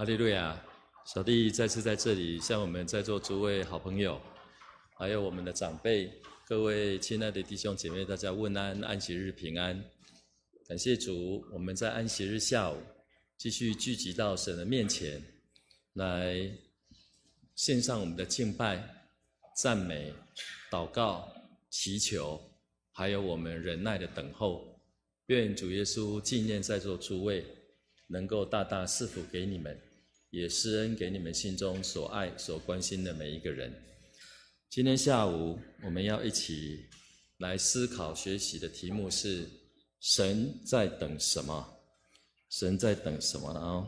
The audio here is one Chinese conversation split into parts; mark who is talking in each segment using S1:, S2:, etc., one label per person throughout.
S1: 哈利路亚！小弟再次在这里向我们在座诸位好朋友，还有我们的长辈，各位亲爱的弟兄姐妹，大家问安，安息日平安。感谢主，我们在安息日下午继续聚集到神的面前，来献上我们的敬拜、赞美、祷告、祈求，还有我们忍耐的等候。愿主耶稣纪念在座诸位，能够大大赐福给你们，也施恩给你们心中所爱所关心的每一个人。今天下午我们要一起来思考学习的题目是神在等什么？神在等什么呢？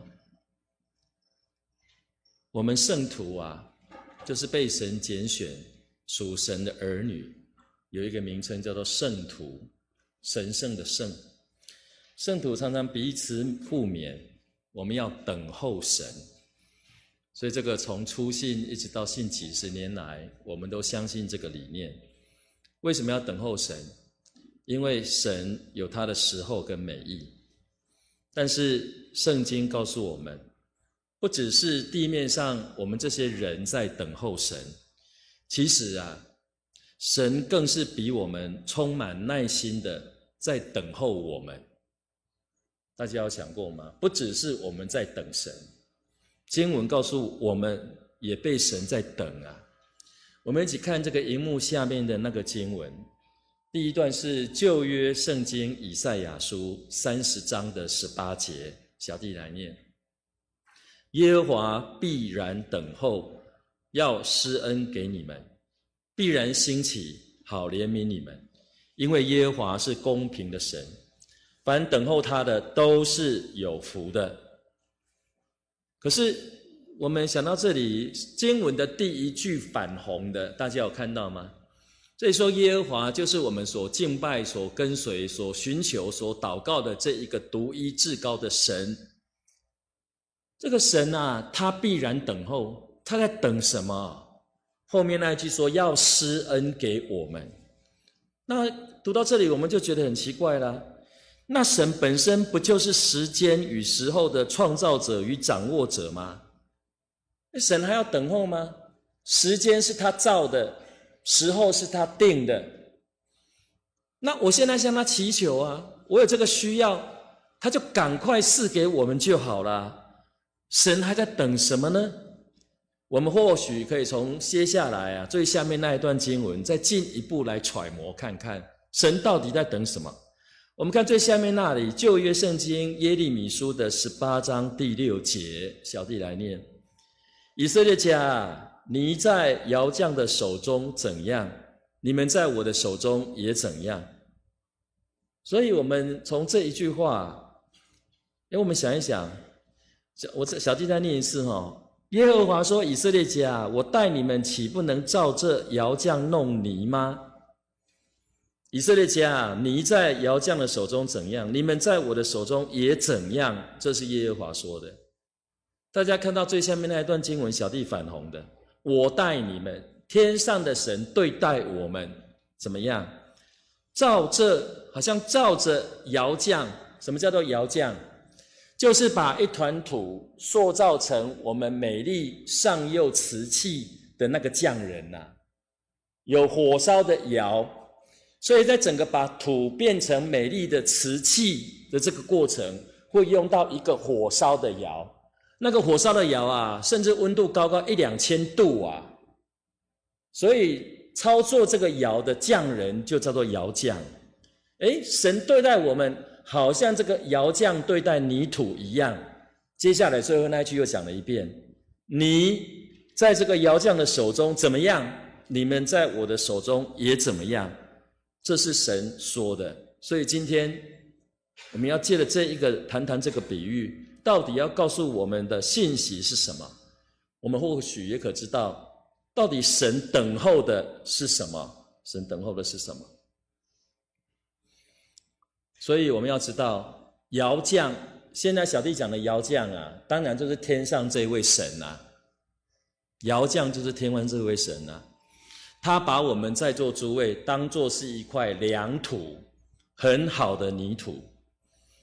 S1: 我们圣徒就是被神拣选属神的儿女，有一个名称叫做圣徒，神圣的圣。圣徒常常彼此互勉，我们要等候神。所以这个从初信一直到信几十年来，我们都相信这个理念。为什么要等候神？因为神有他的时候跟美意。但是圣经告诉我们，不只是地面上我们这些人在等候神，其实神更是比我们充满耐心的在等候我们。大家有想过吗？不只是我们在等神，经文告诉我们也被神在等我们一起看这个荧幕下面的那个经文，第一段是旧约圣经以赛亚书30章的18节，小弟来念：耶和华必然等候，要施恩给你们，必然兴起，好怜悯你们，因为耶和华是公平的神，凡等候他的都是有福的。可是我们想到这里，经文的第一句反红的，大家有看到吗？这里说耶和华就是我们所敬拜、所跟随、所寻求、所祷告的这一个独一至高的神。这个神他必然等候，他在等什么？后面那一句说要施恩给我们。那读到这里我们就觉得很奇怪了，那神本身不就是时间与时候的创造者与掌握者吗？神还要等候吗？时间是他造的，时候是他定的。那我现在向他祈求我有这个需要，他就赶快赐给我们就好了。神还在等什么呢？我们或许可以从接下来最下面那一段经文再进一步来揣摩看看，神到底在等什么。我们看最下面那里，旧约圣经耶利米书的18章第6节，小弟来念：以色列家，你在窑匠的手中怎样，你们在我的手中也怎样。所以我们从这一句话，我们想一想，小弟再念一次耶和华说：以色列家，我待你们岂不能照这窑匠弄泥吗？以色列家，你在窑匠的手中怎样，你们在我的手中也怎样。这是耶和华说的。大家看到最下面那一段经文，小弟反红的，我待你们，天上的神对待我们怎么样？好像照着窑匠。什么叫做窑匠？就是把一团土塑造成我们美丽上釉瓷器的那个匠人有火烧的窑，所以在整个把土变成美丽的瓷器的这个过程，会用到一个火烧的窑。那个火烧的窑甚至温度高1-2千度所以操作这个窑的匠人就叫做窑匠。神对待我们好像这个窑匠对待泥土一样。接下来最后那一句又讲了一遍：你在这个窑匠的手中怎么样，你们在我的手中也怎么样。这是神说的。所以今天我们要借着这一个谈谈这个比喻，到底要告诉我们的信息是什么？我们或许也可知道，到底神等候的是什么？神等候的是什么？所以我们要知道，窑匠，现在小弟讲的窑匠当然就是天上这位神窑匠就是天上这位神他把我们在座诸位当作是一块良土，很好的泥土。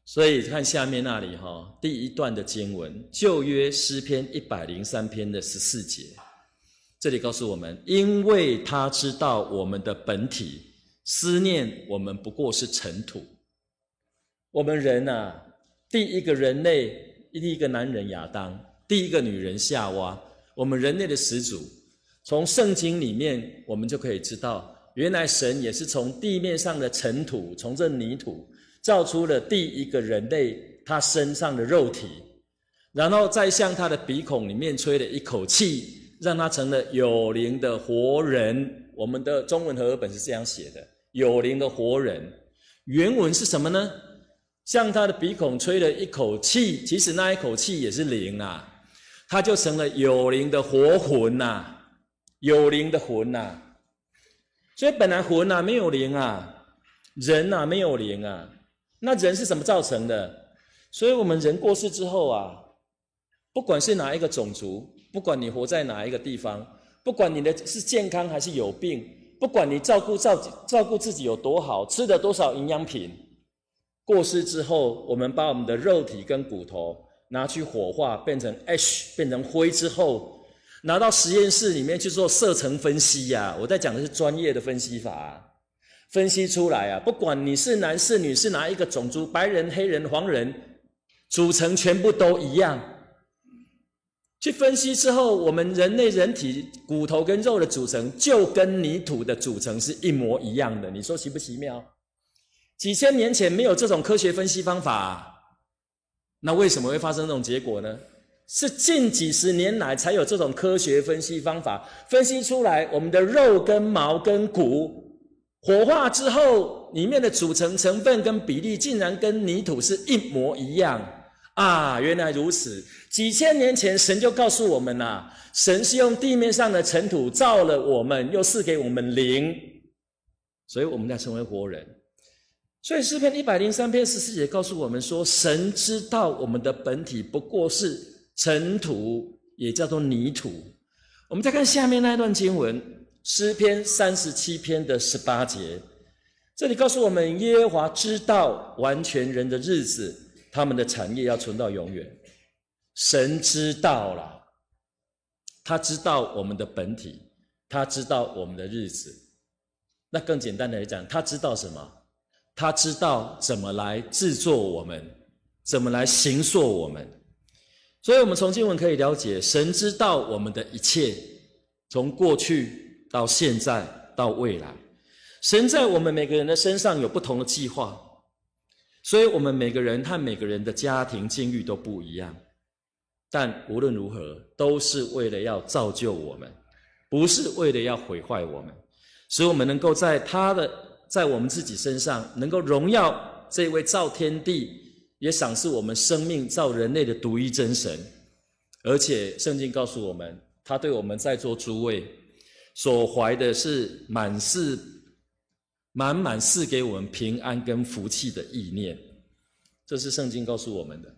S1: 所以看下面那里第一段的经文，旧约诗篇103篇的14节，这里告诉我们，因为他知道我们的本体，思念我们不过是尘土。我们人第一个人类，第一个男人亚当，第一个女人夏娃，我们人类的始祖，从圣经里面我们就可以知道，原来神也是从地面上的尘土，从这泥土造出了第一个人类他身上的肉体，然后再向他的鼻孔里面吹了一口气，让他成了有灵的活人。我们的中文和合本是这样写的，有灵的活人。原文是什么呢？向他的鼻孔吹了一口气，其实那一口气也是灵他就成了有灵的活魂有灵的魂所以本来魂没有灵人没有灵那人是怎么造成的？所以我们人过世之后不管是哪一个种族，不管你活在哪一个地方，不管你的是健康还是有病，不管你照顾自己有多好，吃了多少营养品，过世之后，我们把我们的肉体跟骨头拿去火化，变成 ash， 变成灰之后，拿到实验室里面去做色层分析我在讲的是专业的分析法分析出来不管你是男是女，是哪一个种族，白人、黑人、黄人，组成全部都一样。去分析之后，我们人类人体骨头跟肉的组成就跟泥土的组成是一模一样的，你说奇不奇妙？几千年前没有这种科学分析方法那为什么会发生这种结果呢？是近几十年来才有这种科学分析方法，分析出来我们的肉跟毛跟骨火化之后，里面的组成成分跟比例竟然跟泥土是一模一样原来如此。几千年前神就告诉我们神是用地面上的尘土造了我们，又赐给我们灵，所以我们才成为活人。所以诗篇103篇14节告诉我们说，神知道我们的本体不过是尘土，也叫做泥土。我们再看下面那一段经文，诗篇37篇的18节，这里告诉我们，耶和华知道完全人的日子，他们的产业要存到永远。神知道了，他知道我们的本体，他知道我们的日子。那更简单的来讲，他知道什么？他知道怎么来制作我们，怎么来形塑我们。所以我们从经文可以了解，神知道我们的一切，从过去到现在到未来。神在我们每个人的身上有不同的计划，所以我们每个人和每个人的家庭境遇都不一样，但无论如何都是为了要造就我们，不是为了要毁坏我们，使我们能够在我们自己身上能够荣耀这位造天地也赏赐我们生命造人类的独一真神。而且圣经告诉我们，他对我们在座诸位所怀的是满满赐给我们平安跟福气的意念，这是圣经告诉我们的。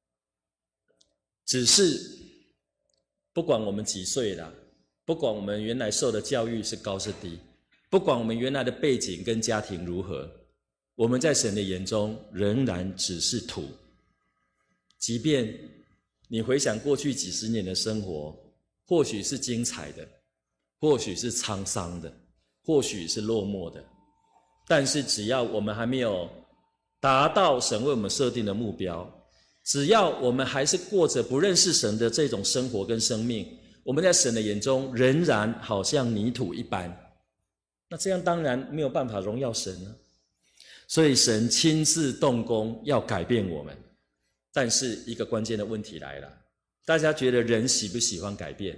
S1: 只是不管我们几岁了，不管我们原来受的教育是高是低，不管我们原来的背景跟家庭如何，我们在神的眼中仍然只是土。即便你回想过去几十年的生活，或许是精彩的，或许是沧桑的，或许是落寞的，但是只要我们还没有达到神为我们设定的目标，只要我们还是过着不认识神的这种生活跟生命，我们在神的眼中仍然好像泥土一般。那这样当然没有办法荣耀神了。所以神亲自动工要改变我们。但是一个关键的问题来了，大家觉得人喜不喜欢改变？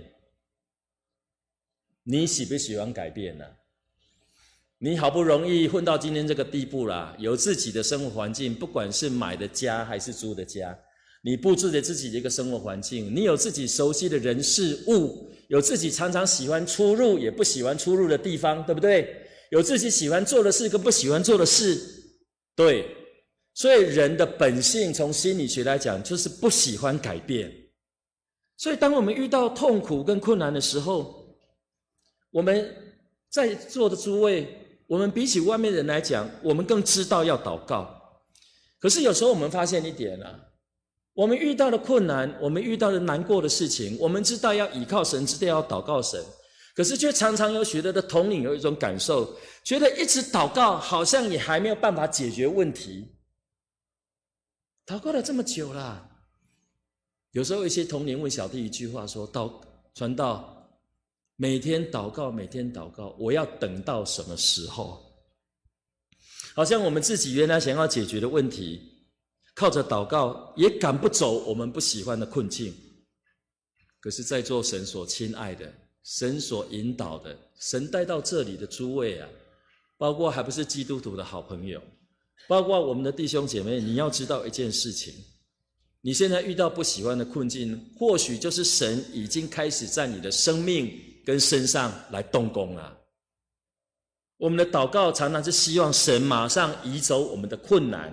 S1: 你喜不喜欢改变呢？你好不容易混到今天这个地步啦，有自己的生活环境，不管是买的家还是租的家，你布置了自己的一个生活环境，你有自己熟悉的人事物，有自己常常喜欢出入也不喜欢出入的地方，对不对？有自己喜欢做的事跟不喜欢做的事，对。所以人的本性从心理学来讲就是不喜欢改变。所以当我们遇到痛苦跟困难的时候，我们在座的诸位，我们比起外面人来讲，我们更知道要祷告。可可是有时候我们发现一点啊，我们遇到的困难，我们遇到的难过的事情，我们知道要倚靠神，知道要祷告神，可是却常常有许多的同龄有一种感受，觉得一直祷告好像也还没有办法解决问题。祷告了这么久了，有时候一些同龄问小弟一句话说，传道每天祷告，每天祷告，我要等到什么时候？好像我们自己原来想要解决的问题，靠着祷告也赶不走我们不喜欢的困境。可是在座神所亲爱的，神所引导的，神带到这里的诸位啊，包括还不是基督徒的好朋友，包括我们的弟兄姐妹，你要知道一件事情，你现在遇到不喜欢的困境，或许就是神已经开始在你的生命跟身上来动工了。我们的祷告常常是希望神马上移走我们的困难，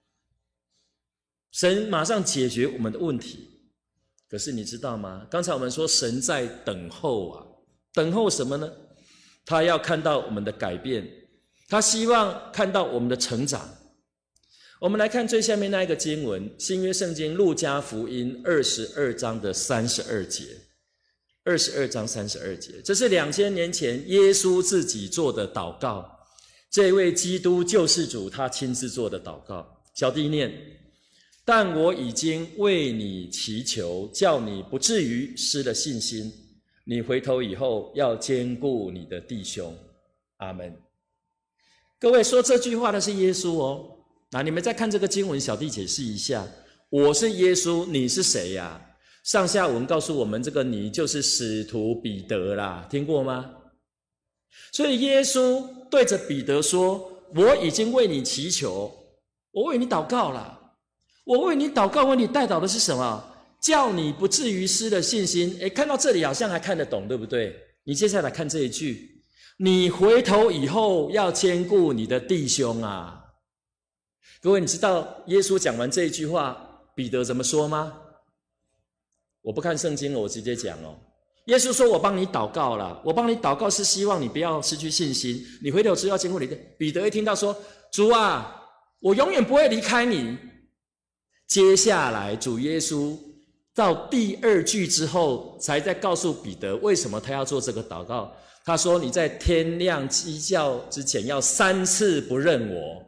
S1: 神马上解决我们的问题。可是你知道吗？刚才我们说神在等候啊，等候什么呢？他要看到我们的改变，他希望看到我们的成长。我们来看最下面那一个经文，新约圣经路加福音22章的32节。22章32节，这是2000年前耶稣自己做的祷告，这位基督救世主他亲自做的祷告。小弟念：但我已经为你祈求，叫你不至于失了信心，你回头以后要兼顾你的弟兄。阿们。各位，说这句话的是耶稣哦。那你们再看这个经文，小弟解释一下，我是耶稣，你是谁呀？上下文告诉我们，这个你就是使徒彼得啦，听过吗？所以耶稣对着彼得说，我已经为你祈求，我为你祷告了，我为你祷告，为你代祷的是什么？叫你不至于失了信心。看到这里好像还看得懂，对不对？你接下来看这一句，你回头以后要兼顾你的弟兄啊。各位，你知道耶稣讲完这一句话，彼得怎么说吗？我不看圣经了，我直接讲哦。耶稣说，我帮你祷告了，我帮你祷告是希望你不要失去信心，你回头之后要兼顾你的。彼得一听到说，主啊，我永远不会离开你。接下来主耶稣到第2句之后，才在告诉彼得为什么他要做这个祷告。他说，你在天亮鸡叫之前要3次不认我。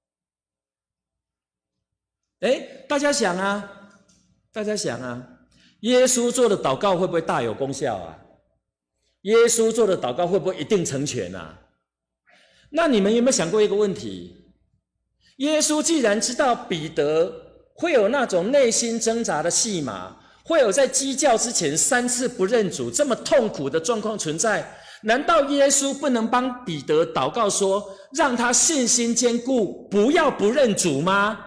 S1: 大家想啊，耶稣做的祷告会不会大有功效啊？耶稣做的祷告会不会一定成全啊？那你们有没有想过一个问题？耶稣既然知道彼得会有那种内心挣扎的戏码，会有在鸡叫之前3次不认主这么痛苦的状况存在，难道耶稣不能帮彼得祷告说，让他信心坚固，不要不认主吗？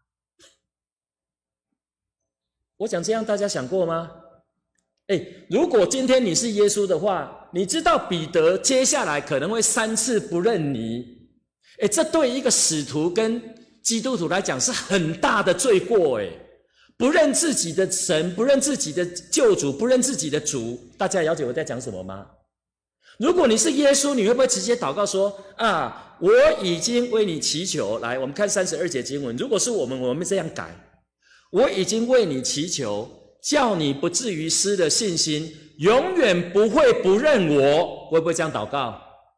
S1: 我讲这样大家想过吗？如果今天你是耶稣的话，你知道彼得接下来可能会3次不认你，这对一个使徒跟基督徒来讲是很大的罪过。不认自己的神，不认自己的救主，不认自己的主，大家了解我在讲什么吗？如果你是耶稣，你会不会直接祷告说，我已经为你祈求。来，我们看32节经文，如果是我们这样改，我已经为你祈求，叫你不至于失了信心，永远不会不认我。会不会这样祷告？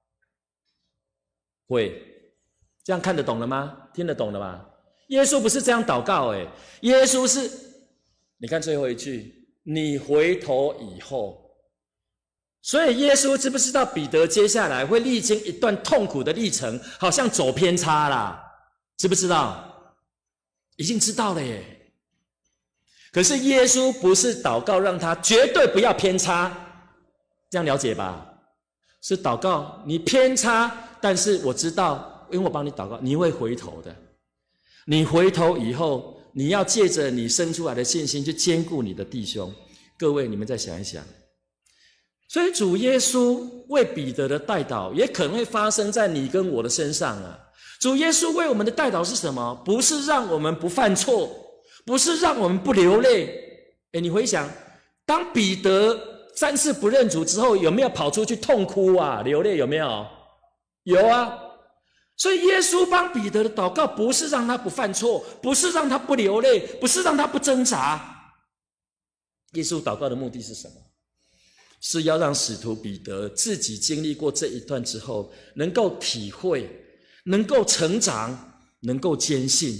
S1: 会。这样看得懂了吗？听得懂了吗？耶稣不是这样祷告，耶稣是，你看最后一句，你回头以后。所以耶稣知不知道彼得接下来会历经一段痛苦的历程，好像走偏差啦？知不知道？已经知道了耶。可是耶稣不是祷告让他绝对不要偏差，这样了解吧？是祷告你偏差，但是我知道，因为我帮你祷告，你会回头的。你回头以后，你要借着你生出来的信心去兼顾你的弟兄。各位，你们再想一想。所以主耶稣为彼得的代祷，也可能会发生在你跟我的身上啊。主耶稣为我们的代祷是什么？不是让我们不犯错，不是让我们不流泪。你回想，当彼得3次不认主之后，有没有跑出去痛哭啊？流泪有没有？有啊。 所以耶稣帮彼得的祷告不是让他不犯错，不是让他不流泪，不是让他不挣扎。耶稣祷告的目的是什么？是要让使徒彼得自己经历过这一段之后，能够体会，能够成长，能够坚信。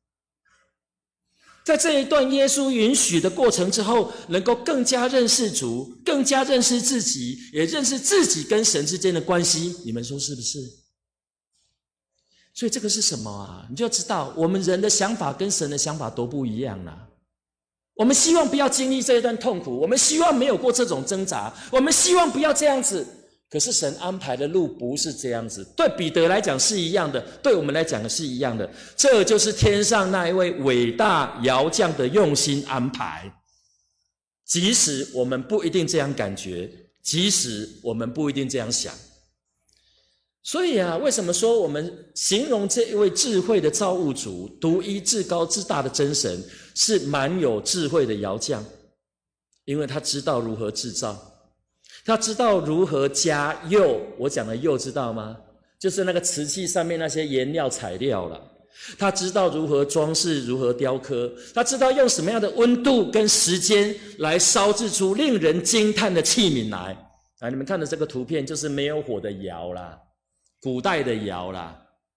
S1: 在这一段耶稣允许的过程之后，能够更加认识主，更加认识自己，也认识自己跟神之间的关系。你们说是不是？所以这个是什么啊？你就知道我们人的想法跟神的想法多不一样啦。我们希望不要经历这一段痛苦，我们希望没有过这种挣扎，我们希望不要这样子。可是神安排的路不是这样子，对彼得来讲是一样的，对我们来讲是一样的。这就是天上那一位伟大窑匠的用心安排。即使我们不一定这样感觉，即使我们不一定这样想。所以啊，为什么说我们形容这一位智慧的造物主，独一至高至大的真神，是蛮有智慧的窑匠？因为他知道如何制造，他知道如何加釉。我讲的釉知道吗？就是那个瓷器上面那些颜料材料啦。他知道如何装饰，如何雕刻，他知道用什么样的温度跟时间来烧制出令人惊叹的器皿来。你们看的这个图片就是没有火的窑啦，古代的窑啦。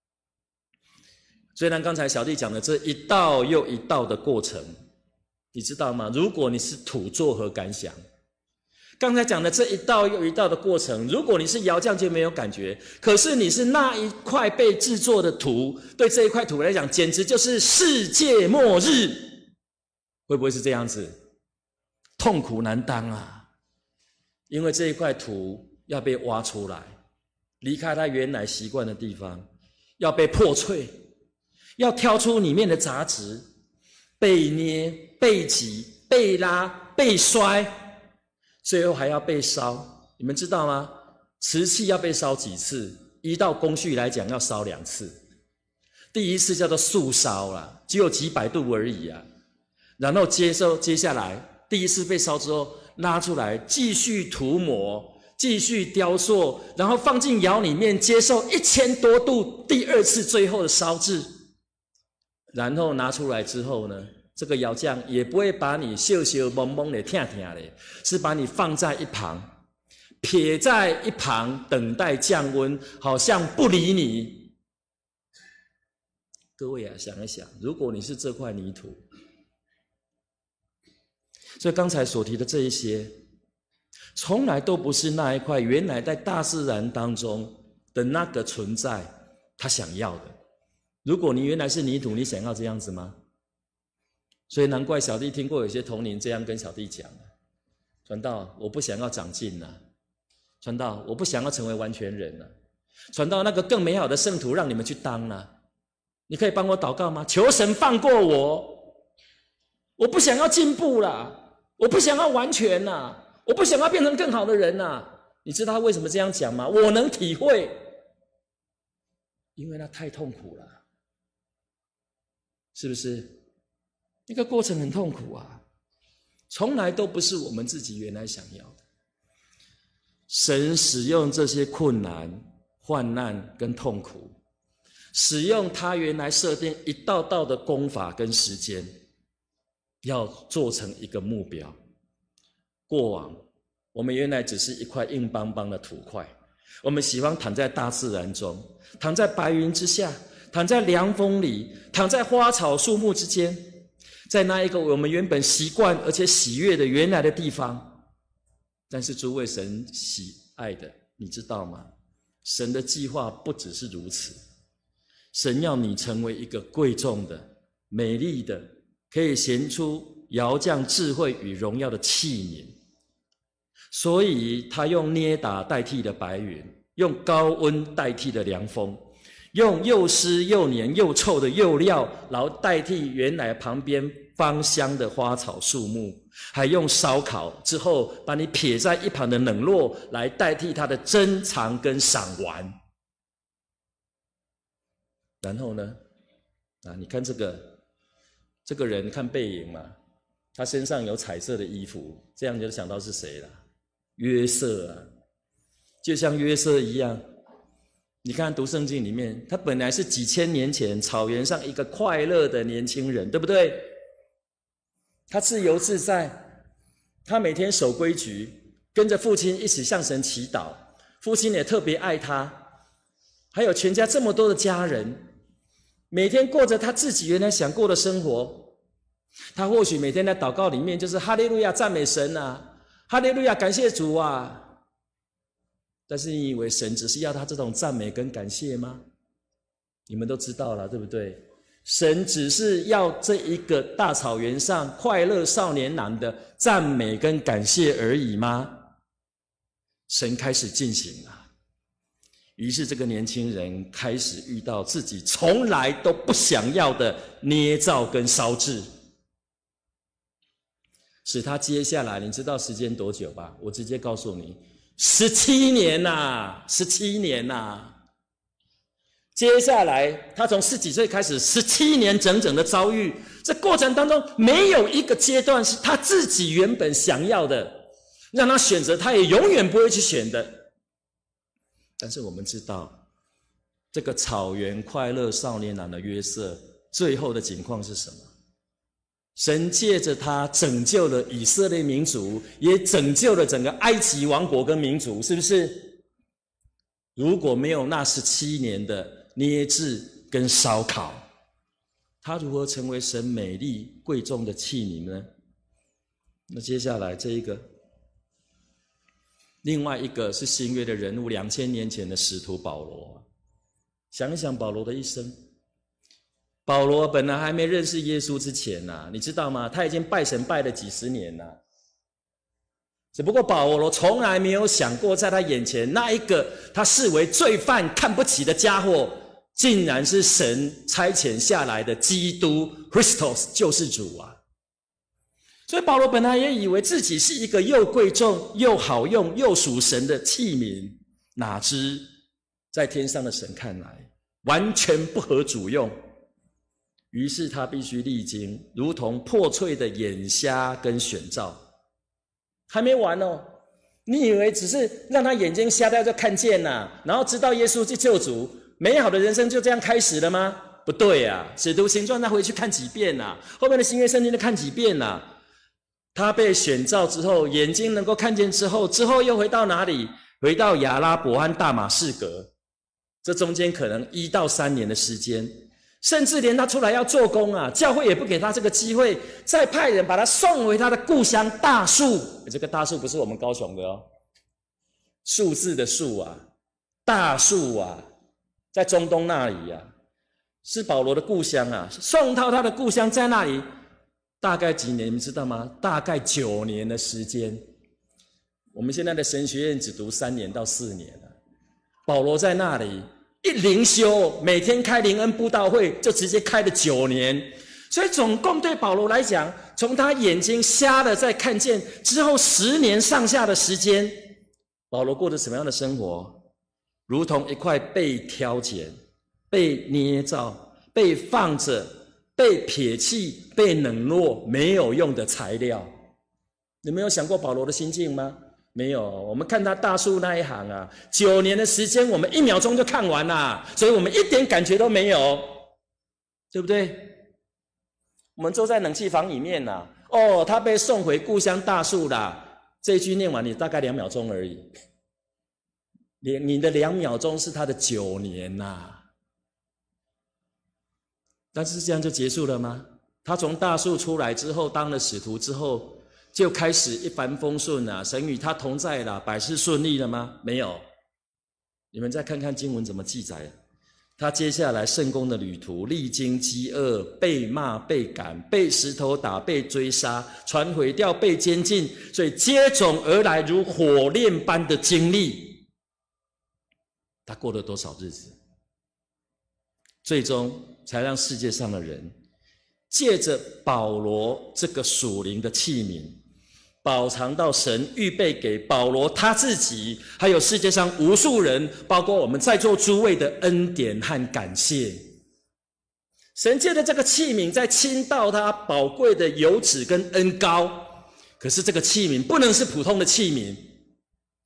S1: 虽然刚才小弟讲的这一道又一道的过程，你知道吗？如果你是土作何感想？刚才讲的这一道又一道的过程，如果你是窑匠就没有感觉，可是你是那一块被制作的土，对这一块土来讲简直就是世界末日。会不会是这样子？痛苦难当啊！因为这一块土要被挖出来，离开它原来习惯的地方，要被破碎，要挑出里面的杂质，被捏、被挤、被拉、被摔，最后还要被烧。你们知道吗？瓷器要被烧几次？依照工序来讲要烧2次。第一次叫做速烧啦，只有几百度而已啊。然后接下来第一次被烧之后拉出来，继续涂抹，继续雕塑，然后放进窑里面接受1000多度第2次最后的烧制。然后拿出来之后呢，这个窑匠也不会把你羞羞蒙蒙的疼疼的，是把你放在一旁，撇在一旁等待降温，好像不理你。各位啊，想一想，如果你是这块泥土，所以刚才所提的这一些，从来都不是那一块原来在大自然当中的那个存在他想要的。如果你原来是泥土，你想要这样子吗？所以难怪小弟听过有些同龄这样跟小弟讲：传道，我不想要长进了；传道，我不想要成为完全人了；传道，那个更美好的圣徒让你们去当了。你可以帮我祷告吗？求神放过我，我不想要进步啦，我不想要完全啦，我不想要变成更好的人啦。你知道他为什么这样讲吗？我能体会，因为那太痛苦了，是不是？那个过程很痛苦啊，从来都不是我们自己原来想要的。神使用这些困难、患难跟痛苦，使用他原来设定一道道的功法跟时间，要做成一个目标。过往我们原来只是一块硬邦邦的土块，我们喜欢躺在大自然中，躺在白云之下，躺在凉风里，躺在花草树木之间，在那一个我们原本习惯而且喜悦的原来的地方。但是诸位神喜爱的，你知道吗？神的计划不只是如此，神要你成为一个贵重的、美丽的，可以显出窑匠智慧与荣耀的器皿。所以他用捏打代替的白云，用高温代替的凉风，用又湿又黏又臭的釉料，然后代替原来旁边芳香的花草树木，还用烧烤之后把你撇在一旁的冷落来代替它的珍藏跟赏玩。然后呢，你看这个人，看背影嘛，他身上有彩色的衣服，这样就想到是谁了？约瑟啊，就像约瑟一样， 你看读圣经里面，他本来是几千年前草原上一个快乐的年轻人，对不对？他自由自在，他每天守规矩，跟着父亲一起向神祈祷，父亲也特别爱他，还有全家这么多的家人，每天过着他自己原来想过的生活。他或许每天在祷告里面就是哈利路亚赞美神啊，哈利路亚感谢主啊。但是你以为神只是要他这种赞美跟感谢吗？你们都知道了，对不对？神只是要这一个大草原上快乐少年郎的赞美跟感谢而已吗？神开始进行了。于是这个年轻人开始遇到自己从来都不想要的捏造跟烧制，使他接下来，你知道时间多久吧？我直接告诉你，17年呐，17年呐。接下来他从10几岁开始17年整整的遭遇，这过程当中没有一个阶段是他自己原本想要的，让他选择他也永远不会去选的。但是我们知道，这个草原快乐少年郎的约瑟，最后的景况是什么？神借着他拯救了以色列民族，也拯救了整个埃及王国跟民族，是不是？如果没有那17年的捏制跟烧烤，他如何成为神美丽贵重的器皿呢？那接下来这一个，另外一个是新约的人物，2000年前的使徒保罗。想一想保罗的一生，保罗本来还没认识耶稣之前你知道吗？他已经拜神拜了几十年了。只不过保罗从来没有想过，在他眼前那一个他视为罪犯看不起的家伙，竟然是神差遣下来的基督 Christos 救世主啊！所以保罗本来也以为自己是一个又贵重又好用又属神的器皿，哪知在天上的神看来完全不合主用，于是他必须历经如同破碎的眼瞎跟选召。还没完哦，你以为只是让他眼睛瞎掉就看见了，然后知道耶稣是救主，美好的人生就这样开始了吗？不对啊，使徒行传他回去看几遍啊，后面的新约圣经都看几遍啊。他被选召之后，眼睛能够看见之后又回到哪里？回到亚拉伯和大马士革，这中间可能1到3年的时间，甚至连他出来要做工啊，教会也不给他这个机会，再派人把他送回他的故乡大树。这个大树不是我们高雄的哦，数字的数啊，大树啊，在中东那里啊，是保罗的故乡啊，送到他的故乡在那里，大概几年你们知道吗？大概9年的时间。我们现在的神学院只读3年到4年了，保罗在那里一灵修，每天开灵恩布道会，就直接开了9年。所以总共对保罗来讲，从他眼睛瞎了再看见之后10年上下的时间，保罗过着什么样的生活？如同一块被挑拣、被捏造、被放着、被撇弃、被冷落、没有用的材料。你没有想过保罗的心境吗？没有。我们看他大树那一行啊，9年的时间我们1秒钟就看完了，所以我们一点感觉都没有，对不对？我们坐在冷气房里面啦，他被送回故乡大树啦，这一句念完你大概2秒钟而已。你的2秒钟是他的9年呐。但是这样就结束了吗？他从大树出来之后，当了使徒之后，就开始一帆风顺啊，神与他同在啦，百事顺利了吗？没有。你们再看看经文怎么记载。他接下来圣工的旅途，历经饥饿、被骂、被赶、被石头打、被追杀、船毁掉、被监禁，所以接踵而来如火炼般的经历。他过了多少日子？最终才让世界上的人借着保罗这个属灵的器皿，饱尝到神预备给保罗他自己，还有世界上无数人，包括我们在座诸位的恩典和感谢。神借着这个器皿在倾倒他宝贵的油脂跟恩膏，可是这个器皿不能是普通的器皿，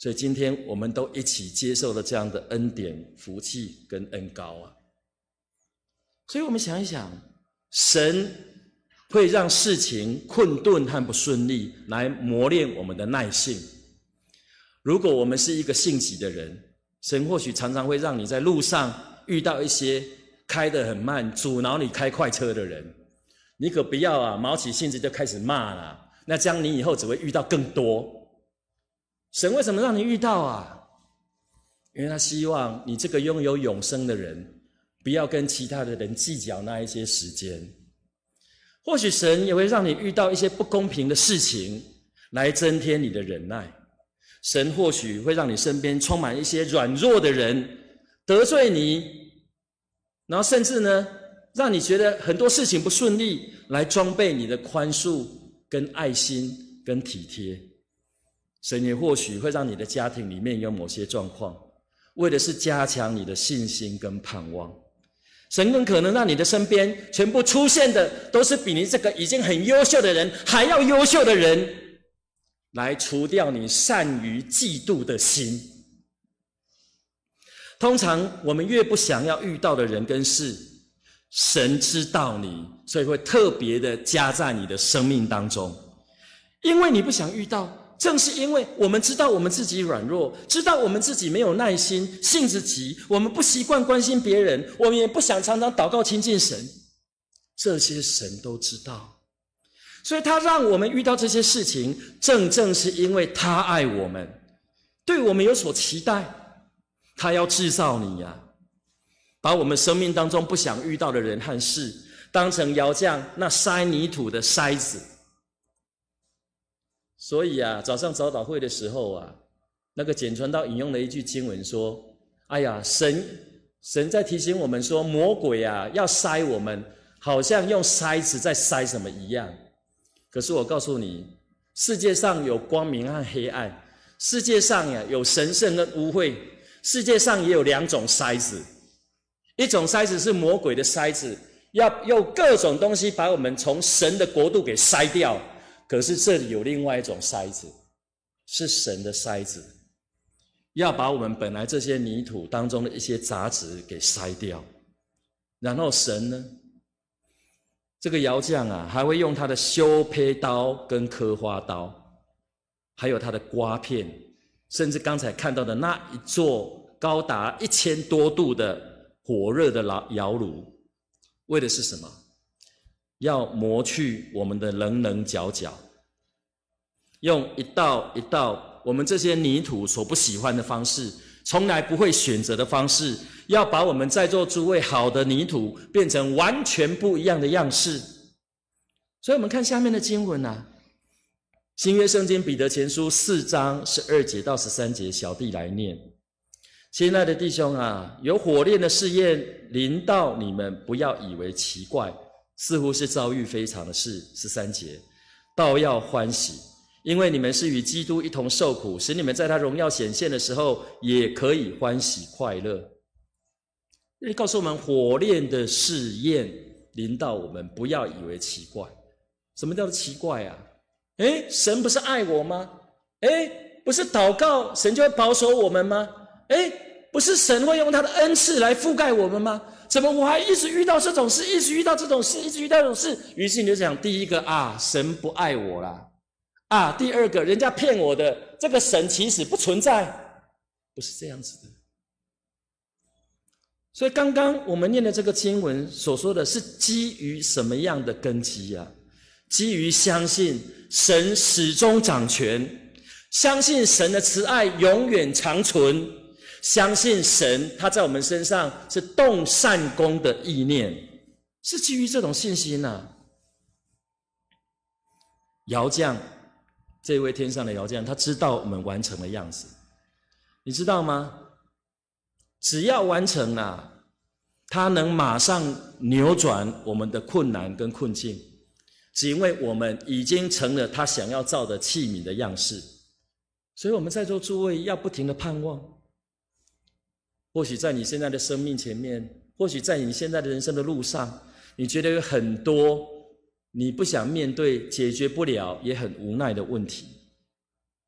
S1: 所以今天我们都一起接受了这样的恩典、福气跟恩膏啊。所以我们想一想，神会让事情困顿和不顺利来磨练我们的耐性。如果我们是一个性急的人，神或许常常会让你在路上遇到一些开得很慢、阻挠你开快车的人，你可不要啊，毛起性子就开始骂啦，那这样你以后只会遇到更多。神为什么让你遇到啊？因为他希望你这个拥有永生的人，不要跟其他的人计较那一些时间。或许神也会让你遇到一些不公平的事情，来增添你的忍耐。神或许会让你身边充满一些软弱的人，得罪你，然后甚至呢，让你觉得很多事情不顺利，来装备你的宽恕、跟爱心、跟体贴。神也或许会让你的家庭里面有某些状况，为的是加强你的信心跟盼望。神更可能让你的身边全部出现的都是比你这个已经很优秀的人还要优秀的人，来除掉你善于嫉妒的心。通常我们越不想要遇到的人跟事，神知道你，所以会特别的加在你的生命当中。因为你不想遇到，正是因为我们知道我们自己软弱，知道我们自己没有耐心，性子急，我们不习惯关心别人，我们也不想常常祷告亲近神，这些神都知道。所以他让我们遇到这些事情，正是因为他爱我们，对我们有所期待。他要制造你啊，把我们生命当中不想遇到的人和事，当成窑匠那筛泥土的筛子。所以啊，早上早祷会的时候啊，那个简传道引用了一句经文说：哎呀，神在提醒我们说，魔鬼啊要筛我们，好像用筛子在筛什么一样。可是我告诉你，世界上有光明和黑暗，世界上呀有神圣跟污秽，世界上也有两种筛子。一种筛子是魔鬼的筛子，要用各种东西把我们从神的国度给筛掉。可是这里有另外一种筛子，是神的筛子，要把我们本来这些泥土当中的一些杂质给筛掉。然后神呢，这个窑匠啊，还会用他的修胚刀跟刻花刀，还有他的刮片，甚至刚才看到的那一座高达1000多度的火热的窑炉，为的是什么？要磨去我们的棱棱角角，用一道一道我们这些泥土所不喜欢的方式，从来不会选择的方式，要把我们在座诸位好的泥土变成完全不一样的样式。所以我们看下面的经文啊，新约圣经彼得前书4章12节到13节，小弟来念。亲爱的弟兄啊，有火炼的试验临到你们，不要以为奇怪，似乎是遭遇非常的事。13节，倒要欢喜，因为你们是与基督一同受苦，使你们在他荣耀显现的时候，也可以欢喜快乐。这里告诉我们，火炼的试验临到我们，不要以为奇怪。什么叫做奇怪啊？神不是爱我吗？不是祷告神就会保守我们吗？不是神会用他的恩赐来覆盖我们吗？怎么我还一直遇到这种事，一直遇到这种事，一直遇到这种事？于是你就想，第一个啊，神不爱我啦。第二个，人家骗我的，这个神其实不存在。不是这样子的。所以刚刚我们念的这个经文所说的是基于什么样的根基啊？基于相信神始终掌权，相信神的慈爱永远长存，相信神他在我们身上是动善功的意念，是基于这种信心啊。窑匠，这位天上的窑匠，他知道我们完成的样子，你知道吗？只要完成了，他能马上扭转我们的困难跟困境，只因为我们已经成了他想要造的器皿的样式。所以我们在座诸位要不停的盼望，或许在你现在的生命前面，或许在你现在的人生的路上，你觉得有很多你不想面对、解决不了也很无奈的问题。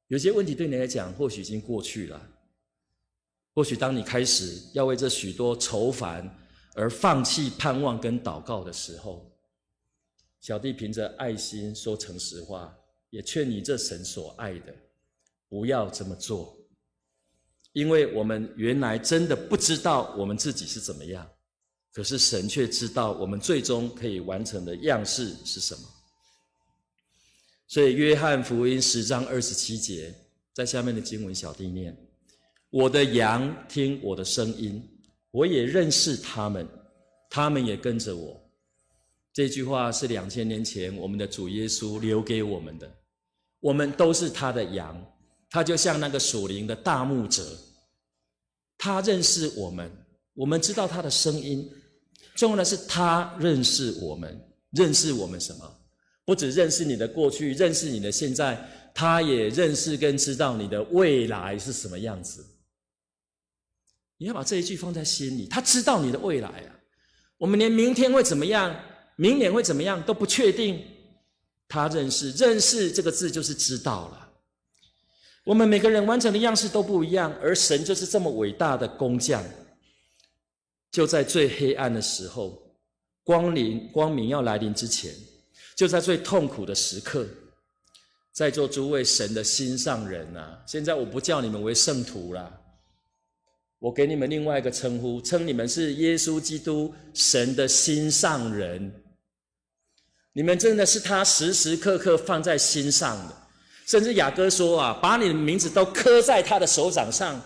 S1: 有些问题对你来讲或许已经过去了，或许当你开始要为这许多愁烦而放弃盼望跟祷告的时候，小弟凭着爱心说诚实话，也劝你这神所爱的不要这么做，因为我们原来真的不知道我们自己是怎么样，可是神却知道我们最终可以完成的样式是什么。所以约翰福音10章27节，在下面的经文小弟念：我的羊听我的声音，我也认识他们，他们也跟着我。这句话是2000年前我们的主耶稣留给我们的，我们都是他的羊，他就像那个属灵的大牧者，他认识我们，我们知道他的声音，重要的是他认识我们。认识我们什么？不只认识你的过去，认识你的现在，他也认识跟知道你的未来是什么样子。你要把这一句放在心里，他知道你的未来啊。我们连明天会怎么样，明年会怎么样都不确定，他认识。认识这个字就是知道了。我们每个人完成的样式都不一样，而神就是这么伟大的工匠，就在最黑暗的时候，光明要来临之前，就在最痛苦的时刻，在座诸位神的心上人啊，现在我不叫你们为圣徒啦，我给你们另外一个称呼，称你们是耶稣基督神的心上人。你们真的是他时时刻刻放在心上的，甚至雅各说啊，把你的名字都刻在他的手掌上。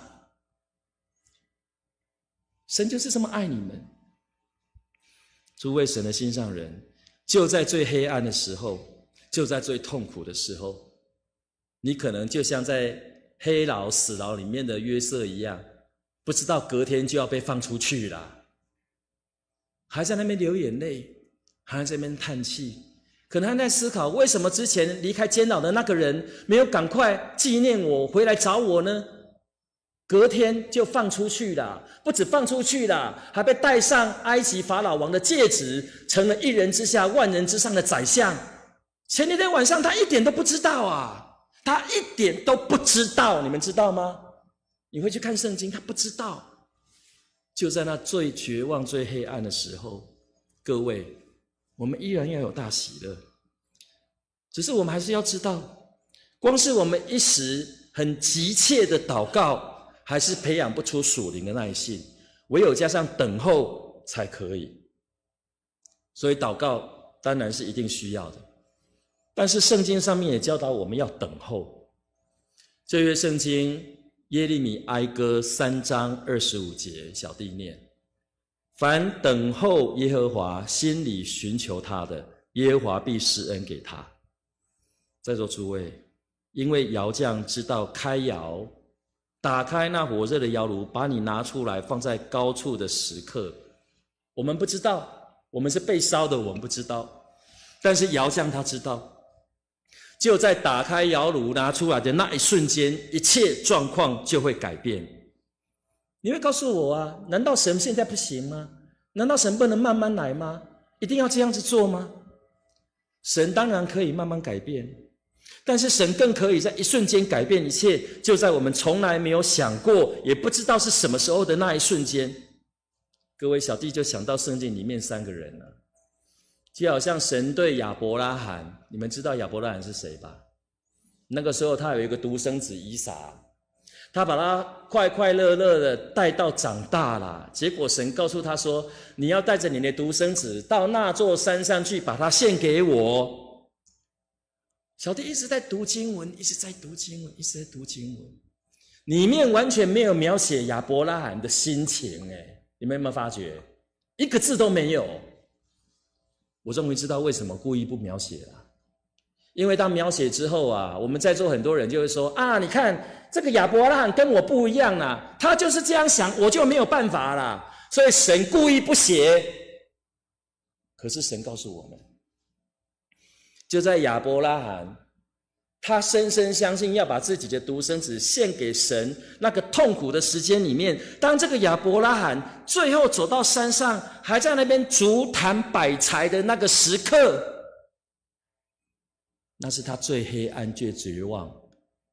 S1: 神就是这么爱你们，诸位神的心上人，就在最黑暗的时候，就在最痛苦的时候，你可能就像在黑牢死牢里面的约瑟一样，不知道隔天就要被放出去了，还在那边流眼泪，还在那边叹气，可能还在思考，为什么之前离开监牢的那个人没有赶快纪念我回来找我呢？隔天就放出去了，不止放出去了，还被戴上埃及法老王的戒指，成了一人之下万人之上的宰相。前一天晚上他一点都不知道啊，他一点都不知道，你们知道吗？你会去看圣经，他不知道。就在那最绝望最黑暗的时候，各位，我们依然要有大喜乐，只是我们还是要知道，光是我们一时很急切的祷告，还是培养不出属灵的耐性，唯有加上等候才可以。所以祷告当然是一定需要的，但是圣经上面也教导我们要等候。旧约圣经耶利米哀歌3章25节，小弟念：凡等候耶和华，心里寻求他的，耶和华必施恩给他。在座诸位，因为窑匠知道开窑，打开那火热的窑炉，把你拿出来放在高处的时刻，我们不知道，我们是被烧的，我们不知道，但是窑匠他知道。就在打开窑炉拿出来的那一瞬间，一切状况就会改变。你会告诉我啊，难道神现在不行吗？难道神不能慢慢来吗？一定要这样子做吗？神当然可以慢慢改变，但是神更可以在一瞬间改变一切，就在我们从来没有想过也不知道是什么时候的那一瞬间。各位小弟就想到圣经里面3个人了，就好像神对亚伯拉罕，你们知道亚伯拉罕是谁吧？那个时候他有一个独生子以撒，他把他快快乐乐的带到长大了，结果神告诉他说，你要带着你的独生子到那座山上去，把他献给我。小弟一直在读经文，一直在读经文，里面完全没有描写亚伯拉罕的心情，你们有没有发觉？一个字都没有。我终于知道为什么故意不描写了，因为当描写之后啊，我们在座很多人就会说啊，你看这个亚伯拉罕跟我不一样啦，他就是这样想，我就没有办法啦，所以神故意不写。可是神告诉我们，就在亚伯拉罕他深深相信要把自己的独生子献给神那个痛苦的时间里面，当这个亚伯拉罕最后走到山上，还在那边烛坛摆柴的那个时刻，那是他最黑暗最绝望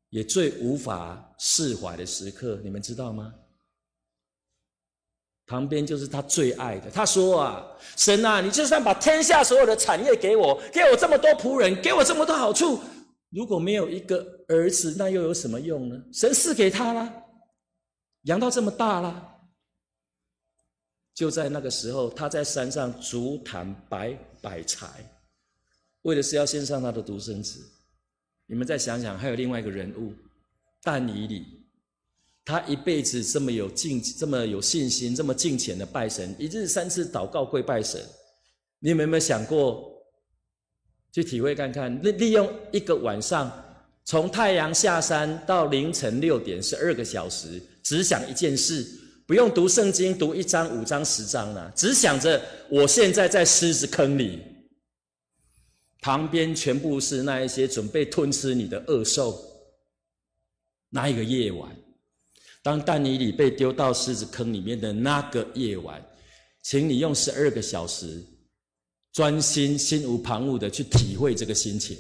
S1: 也最无法释怀的时刻，你们知道吗？旁边就是他最爱的，他说啊，神啊，你就算把天下所有的产业给我这么多仆人，给我这么多好处，如果没有一个儿子，那又有什么用呢？神赐给他啦，养到这么大啦。就在那个时候，他在山上足坛百柴，为的是要献上他的独生子。你们再想想，还有另外一个人物，但以理，他一辈子这么有信心，这么敬虔的拜神，一日3次祷告跪拜神。你们有没有想过去体会看看，利用一个晚上，从太阳下山到凌晨6点12个小时，只想一件事，不用读圣经，读1章5章10章啦，只想着我现在在狮子坑里，旁边全部是那一些准备吞吃你的恶兽。那一个夜晚，当但以理被丢到狮子坑里面的那个夜晚，请你用12个小时专心心无旁骛的去体会这个心情。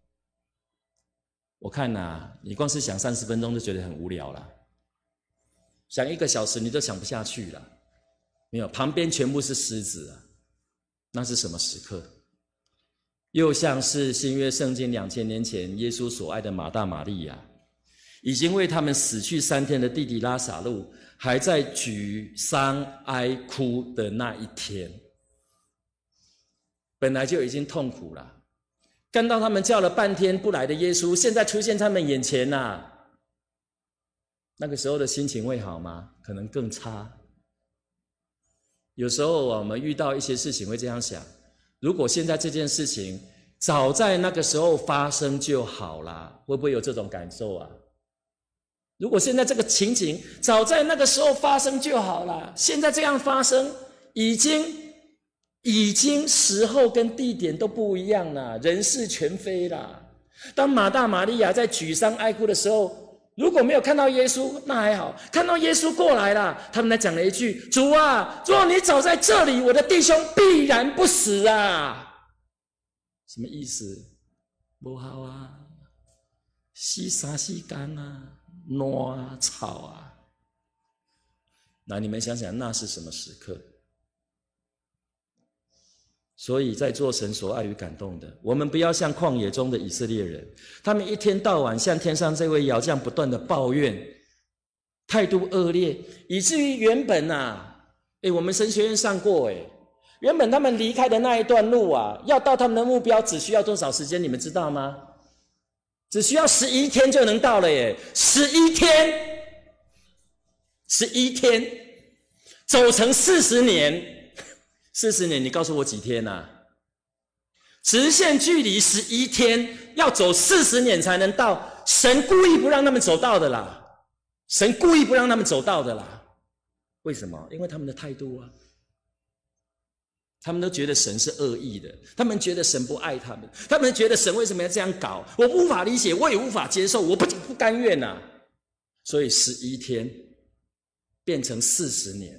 S1: 我看你光是想30分钟就觉得很无聊了，想1个小时你都想不下去了。没有，旁边全部是狮子啊，那是什么时刻？又像是新约圣经2000年前耶稣所爱的马大马利亚，已经为他们死去3天的弟弟拉撒路还在沮丧哀哭的那一天，本来就已经痛苦了，看到他们叫了半天不来的耶稣，现在出现在他们眼前那个时候的心情会好吗？可能更差。有时候我们遇到一些事情会这样想，如果现在这件事情早在那个时候发生就好啦，会不会有这种感受啊？如果现在这个情景早在那个时候发生就好啦，现在这样发生，已经时候跟地点都不一样了，人事全非啦。当马大马利亚在沮丧哀哭的时候，如果没有看到耶稣那还好，看到耶稣过来了，他们来讲了一句，主啊，若你早在这里，我的弟兄必然不死啊。什么意思？不好啊，死3、4天啊，烂草啊。那你们想想，那是什么时刻？所以在做神所爱与感动的，我们不要像旷野中的以色列人，他们一天到晚向天上这位窑匠不断的抱怨，态度恶劣，以至于原本我们神学院上过原本他们离开的那一段路要到他们的目标只需要多少时间？你们知道吗？只需要11天就能到了11天，走成40年。40年，你告诉我几天直线距离11天，要走40年才能到。神故意不让他们走到的啦，神故意不让他们走到的啦。为什么？因为他们的态度他们都觉得神是恶意的，他们觉得神不爱他们，他们觉得神为什么要这样搞？我无法理解，我也无法接受，我不甘愿所以11天变成40年。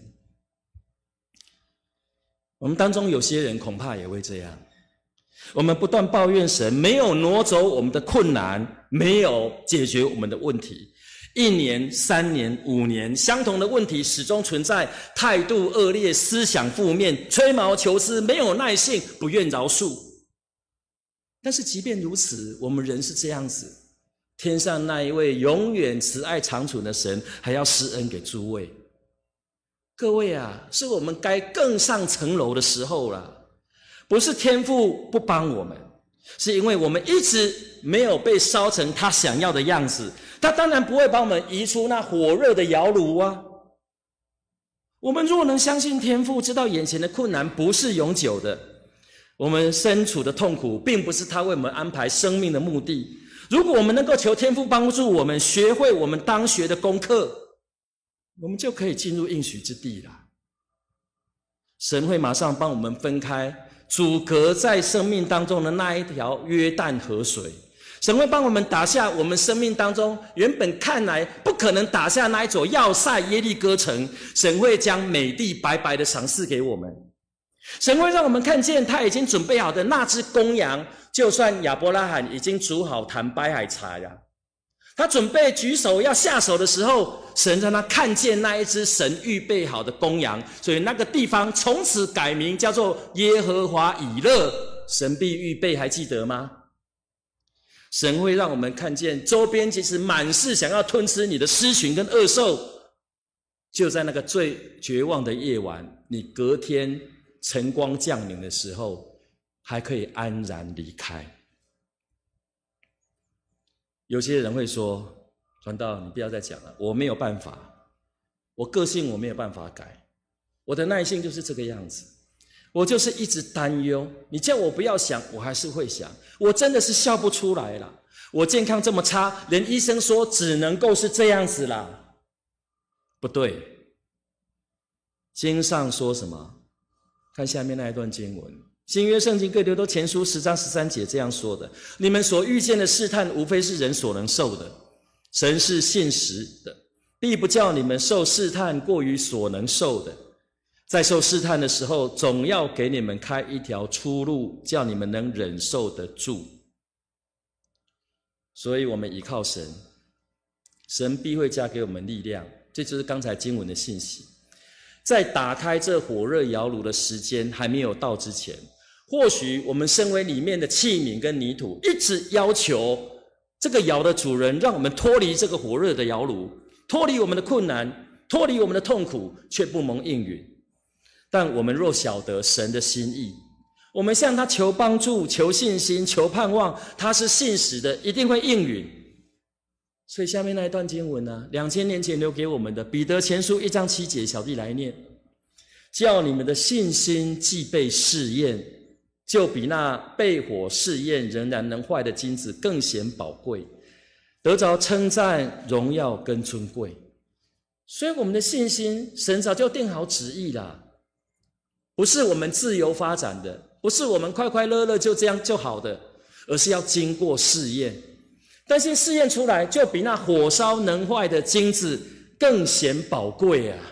S1: 我们当中有些人恐怕也会这样，我们不断抱怨神没有挪走我们的困难，没有解决我们的问题，1年、3年、5年，相同的问题始终存在，态度恶劣，思想负面，吹毛求疵，没有耐性，不愿饶恕。但是即便如此，我们人是这样子，天上那一位永远慈爱长存的神还要施恩给诸位。各位是我们该更上层楼的时候了。不是天父不帮我们，是因为我们一直没有被烧成他想要的样子，他当然不会把我们移出那火热的窑炉我们若能相信天父，知道眼前的困难不是永久的，我们身处的痛苦并不是他为我们安排生命的目的。如果我们能够求天父帮助我们学会我们当学的功课，我们就可以进入应许之地了。神会马上帮我们分开阻隔在生命当中的那一条约旦河水，神会帮我们打下我们生命当中原本看来不可能打下那一座要塞耶利哥城，神会将美地白白的赏赐给我们。神会让我们看见他已经准备好的那只公羊，就算亚伯拉罕已经煮好坛白海茶他准备举手要下手的时候，神让他看见那一只神预备好的公羊，所以那个地方从此改名叫做耶和华以勒，神必预备，还记得吗？神会让我们看见周边其实满是想要吞吃你的狮群跟恶兽，就在那个最绝望的夜晚，你隔天晨光降临的时候，还可以安然离开。有些人会说，传道你不要再讲了，我没有办法，我个性我没有办法改，我的耐性就是这个样子，我就是一直担忧，你叫我不要想，我还是会想，我真的是笑不出来啦，我健康这么差，连医生说只能够是这样子啦。不对，经上说什么？看下面那一段经文，新约圣经哥林多前书10章13节这样说的：你们所遇见的试探，无非是人所能受的，神是信实的，必不叫你们受试探过于所能受的，在受试探的时候，总要给你们开一条出路，叫你们能忍受得住。所以我们依靠神，神必会加给我们力量，这就是刚才经文的信息。在打开这火热窑炉的时间还没有到之前，或许我们身为里面的器皿跟泥土，一直要求这个窑的主人让我们脱离这个火热的窑炉，脱离我们的困难，脱离我们的痛苦，却不蒙应允。但我们若晓得神的心意，我们向他求帮助，求信心，求盼望，他是信实的，一定会应允。所以下面那一段经文呢，2000年前留给我们的彼得前书1章7节，小弟来念：叫你们的信心既被试验，就比那被火试验仍然能坏的金子更显宝贵，得着称赞、荣耀跟尊贵。所以我们的信心，神早就定好旨意啦，不是我们自由发展的，不是我们快快乐乐就这样就好的，而是要经过试验。但是试验出来，就比那火烧能坏的金子更显宝贵啊！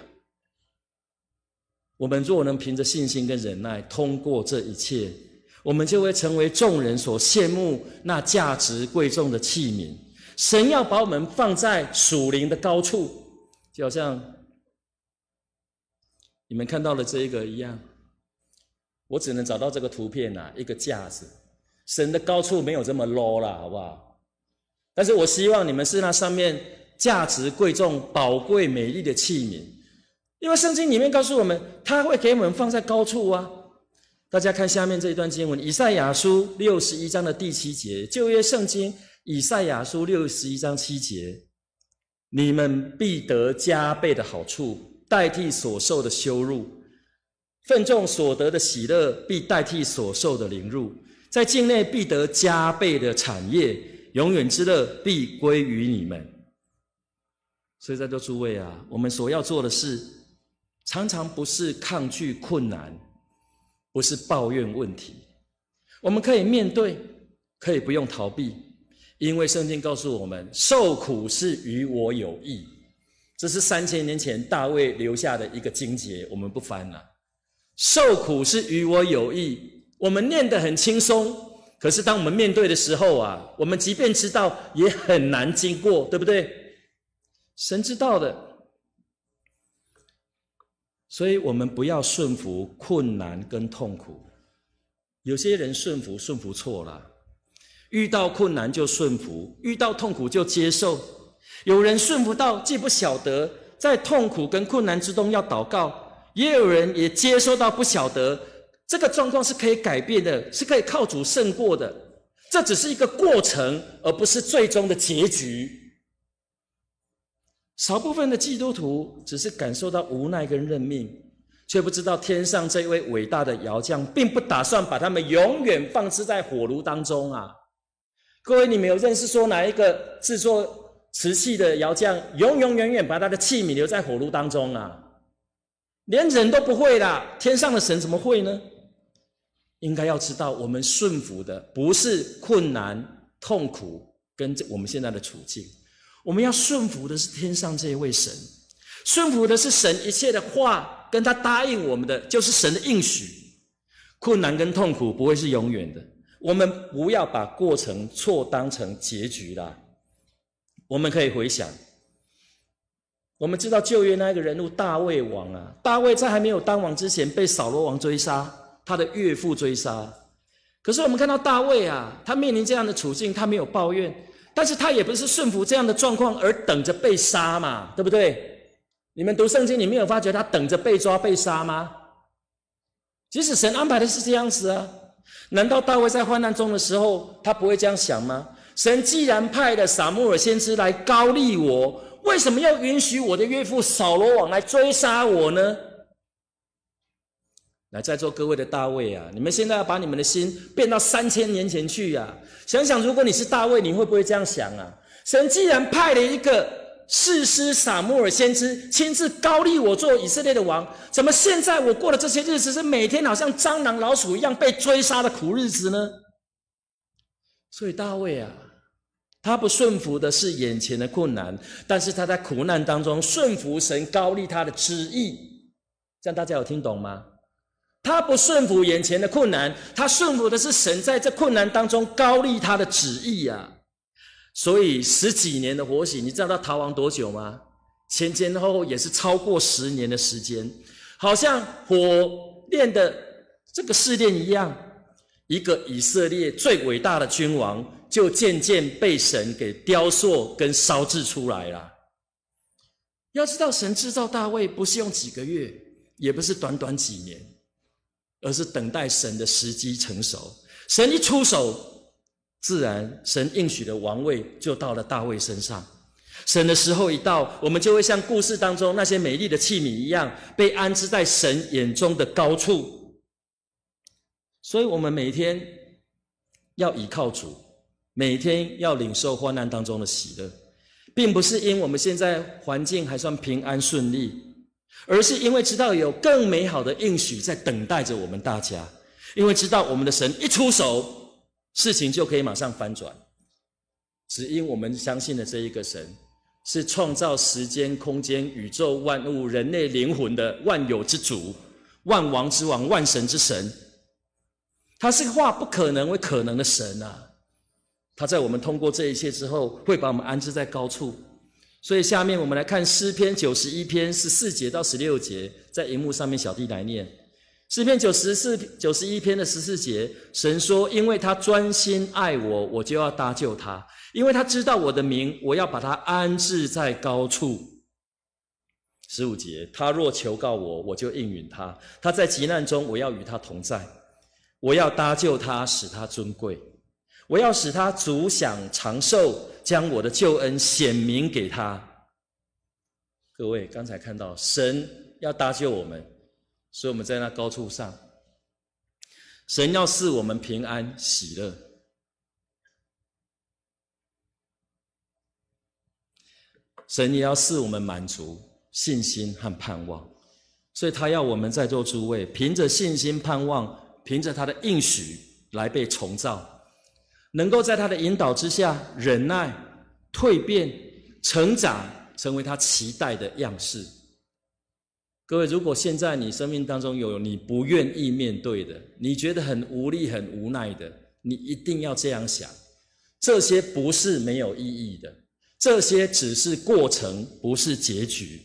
S1: 我们若能凭着信心跟忍耐通过这一切，我们就会成为众人所羡慕那价值贵重的器皿。神要把我们放在属灵的高处，就好像你们看到的这一个一样。我只能找到这个图片啊，一个架子。神的高处没有这么 low 啦，好不好？但是我希望你们是那上面价值贵重、宝贵、美丽的器皿，因为圣经里面告诉我们，他会给我们放在高处啊。大家看下面这一段经文，以赛亚书61章的第7节，旧约圣经以赛亚书61章7节，你们必得加倍的好处，代替所受的羞辱，分众所得的喜乐必代替所受的凌辱，在境内必得加倍的产业，永远之乐必归于你们。所以在座诸位啊，我们所要做的事，常常不是抗拒困难，不是抱怨问题，我们可以面对，可以不用逃避，因为圣经告诉我们，受苦是于我有益。这是3000年前大卫留下的一个经节，我们不翻了。受苦是于我有益，我们念得很轻松，可是当我们面对的时候啊，我们即便知道也很难经过，对不对？神知道的。所以我们不要顺服困难跟痛苦。有些人顺服错了，遇到困难就顺服，遇到痛苦就接受。有人顺服到既不晓得在痛苦跟困难之中要祷告，也有人也接受到不晓得这个状况是可以改变的，是可以靠主胜过的。这只是一个过程，而不是最终的结局。少部分的基督徒只是感受到无奈跟认命，却不知道天上这位伟大的窑匠并不打算把他们永远放置在火炉当中啊！各位，你们有认识说哪一个制作瓷器的窑匠永远把他的器皿留在火炉当中啊？连人都不会啦，天上的神怎么会呢？应该要知道，我们顺服的不是困难、痛苦跟我们现在的处境，我们要顺服的是天上这一位神，顺服的是神一切的话，跟他答应我们的就是神的应许。困难跟痛苦不会是永远的，我们不要把过程错当成结局啦。 我们可以回想，我们知道旧约那一个人物大卫王啊，大卫在还没有当王之前被扫罗王追杀，他的岳父追杀。可是我们看到大卫啊，他面临这样的处境，他没有抱怨，但是他也不是顺服这样的状况而等着被杀嘛，对不对？你们读圣经，你没有发觉他等着被抓被杀吗？即使神安排的是这样子啊，难道大卫在患难中的时候，他不会这样想吗？神既然派了撒母耳先知来膏立我，为什么要允许我的岳父扫罗王来追杀我呢？来，在座各位的大卫啊，你们现在要把你们的心变到3000年前去啊！想想，如果你是大卫，你会不会这样想啊？神既然派了一个士师撒母耳先知亲自膏立我做以色列的王，怎么现在我过的这些日子是每天好像蟑螂老鼠一样被追杀的苦日子呢？所以大卫啊，他不顺服的是眼前的困难，但是他在苦难当中顺服神膏立他的旨意。这样大家有听懂吗？他不顺服眼前的困难，他顺服的是神在这困难当中膏立他的旨意啊。所以10几年的活洗，你知道他逃亡多久吗？前后后也是超过10年的时间，好像火炼的这个试炼一样，一个以色列最伟大的君王就渐渐被神给雕塑跟烧制出来了。要知道，神制造大卫不是用几个月，也不是短短几年，而是等待神的时机成熟。神一出手，自然神应许的王位就到了大卫身上。神的时候一到，我们就会像故事当中那些美丽的器皿一样，被安置在神眼中的高处。所以我们每天要倚靠主，每天要领受患难当中的喜乐，并不是因为我们现在环境还算平安顺利，而是因为知道有更美好的应许在等待着我们大家，因为知道我们的神一出手，事情就可以马上翻转。只因我们相信的这一个神，是创造时间、空间、宇宙万物、人类灵魂的万有之主、万王之王、万神之神。他是化不可能为可能的神啊！他在我们通过这一切之后，会把我们安置在高处。所以下面我们来看诗篇91篇14节到16节，在荧幕上面小弟来念。诗篇91篇的14节，神说：因为他专心爱我，我就要搭救他；因为他知道我的名，我要把他安置在高处。15节，他若求告我，我就应允他；他在急难中，我要与他同在。我要搭救他，使他尊贵；我要使他足享长寿，将我的救恩显明给他。各位刚才看到神要搭救我们，所以我们在那高处上，神要赐我们平安喜乐。神也要赐我们满足信心和盼望，所以他要我们在座诸位凭着信心盼望，凭着他的应许来被重造，能够在他的引导之下忍耐、蜕变、成长，成为他期待的样式。各位，如果现在你生命当中有你不愿意面对的，你觉得很无力、很无奈的，你一定要这样想：这些不是没有意义的，这些只是过程，不是结局。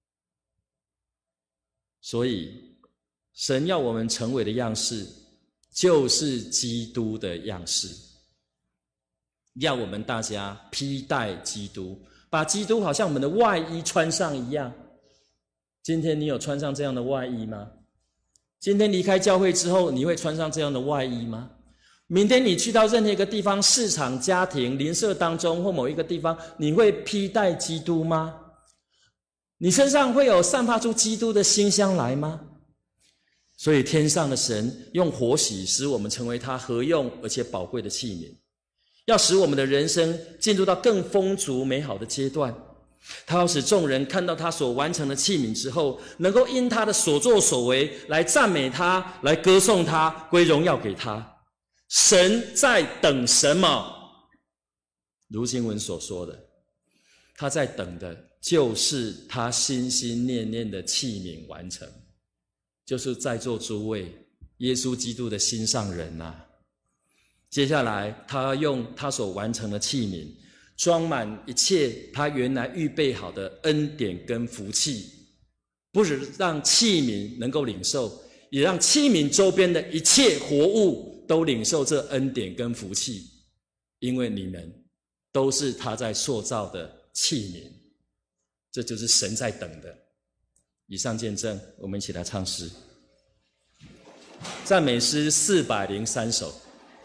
S1: 所以神要我们成为的样式，就是基督的样式，要我们大家披戴基督，把基督好像我们的外衣穿上一样。今天你有穿上这样的外衣吗？今天离开教会之后，你会穿上这样的外衣吗？明天你去到任何一个地方，市场、家庭、邻舍当中或某一个地方，你会披戴基督吗？你身上会有散发出基督的馨香来吗？所以天上的神用活洗使我们成为他合用而且宝贵的器皿，要使我们的人生进入到更丰足美好的阶段。他要使众人看到他所完成的器皿之后，能够因他的所作所为来赞美他，来歌颂他，归荣耀给他。神在等什么？如经文所说的，他在等的就是他心心念念的器皿完成，就是在座诸位耶稣基督的心上人啊。接下来他用他所完成的器皿装满一切他原来预备好的恩典跟福气，不只让器皿能够领受，也让器皿周边的一切活物都领受这恩典跟福气，因为你们都是他在塑造的器皿，这就是神在等的。以上见证，我们一起来唱诗。赞美诗403首。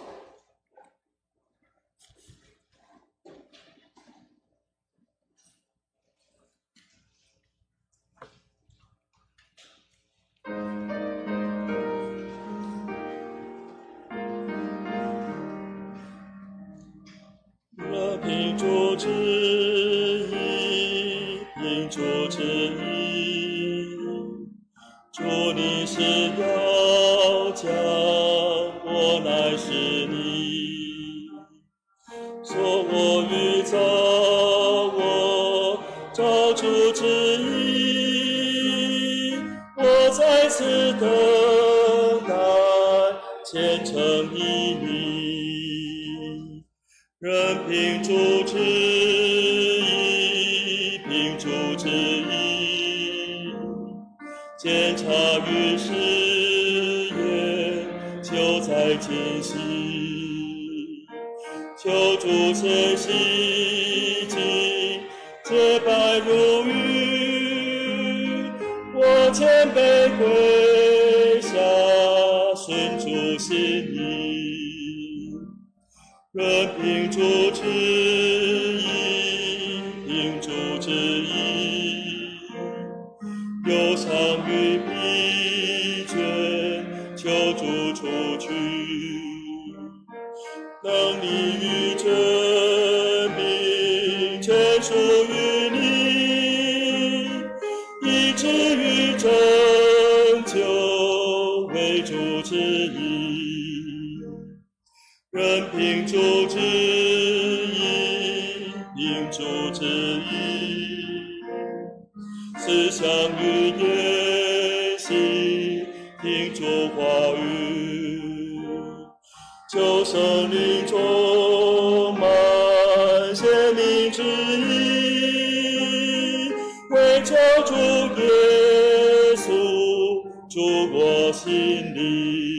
S2: 凭主旨意，凭主旨意，主你是要将我乃是你，所我欲走，我照主旨意，我在此等待，虔诚依你。任凭主旨意，凭主旨意，检查于誓言，就在今夕。求主先洗净，洁白如玉，我谦卑跪下，顺主心意。任凭主旨意，凭主旨意，忧伤与疲倦，求主除去，能力与真理全属于你，以至于拯救为主旨意。任凭主旨意，凭主旨意，思想与言行，听主话语，求圣灵充满显明之意，为求主耶稣住我心里。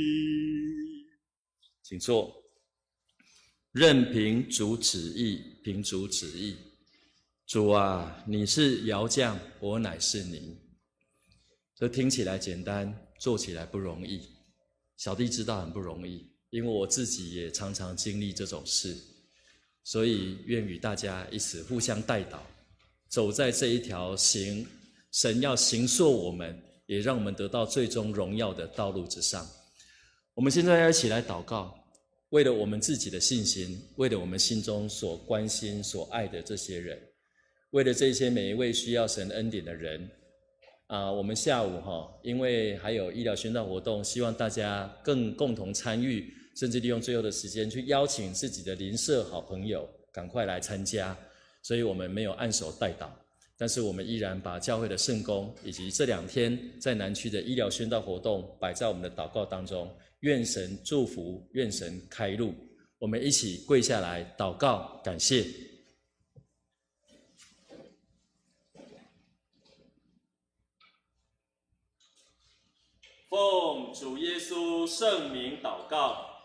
S1: 请坐。任凭主旨意，凭主旨意。主啊，你是窑匠，我乃是泥。这听起来简单，做起来不容易。小弟知道很不容易，因为我自己也常常经历这种事，所以愿与大家一起互相代祷，走在这一条神要形塑我们，也让我们得到最终荣耀的道路之上。我们现在要一起来祷告，为了我们自己的信心，为了我们心中所关心所爱的这些人，为了这些每一位需要神恩典的人我们下午因为还有医疗宣道活动，希望大家更共同参与，甚至利用最后的时间去邀请自己的邻舍好朋友赶快来参加，所以我们没有按手代祷，但是我们依然把教会的圣工以及这2天在南区的医疗宣道活动摆在我们的祷告当中，愿神祝福，愿神开路。我们一起跪下来祷告感谢。奉主耶稣圣名祷告。